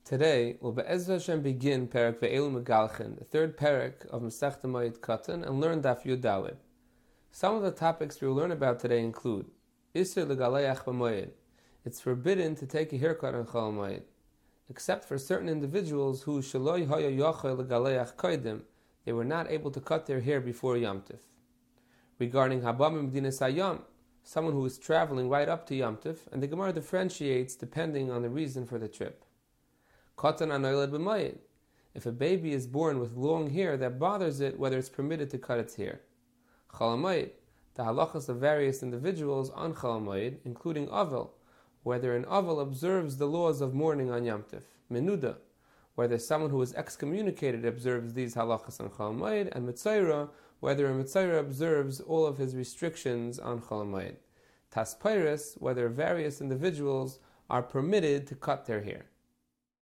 Today, we'll Be'ezra Hashem begin Perek Ve'elu Megalchen, the third Perek of Masechta Moed Katan, and learn Daf Yud Daled. Some of the topics we will learn about today include Isser L'Galeach B'Moed. It's forbidden to take a haircut on Chol Moed, except for certain individuals who Shaloi Haya Yochel L'Galeach Koidim, they were not able to cut their hair before Yom Tif. Regarding Habam M'Dinas Hayam, someone who is traveling right up to Yom Tif, and the Gemara differentiates depending on the reason for the trip. Katan anoyled b'mayid. If a baby is born with long hair that bothers it, whether it's permitted to cut its hair. Chol hamoed, the halachas of various individuals on Chol hamoed, including Avel, whether an Avel observes the laws of mourning on Yom Tif. Menuda, whether someone who is excommunicated observes these halachas on Chol hamoed, and Mitzayra, whether a Mitzayra observes all of his restrictions on Chol hamoed. Tas Peiris, whether various individuals are permitted to cut their hair.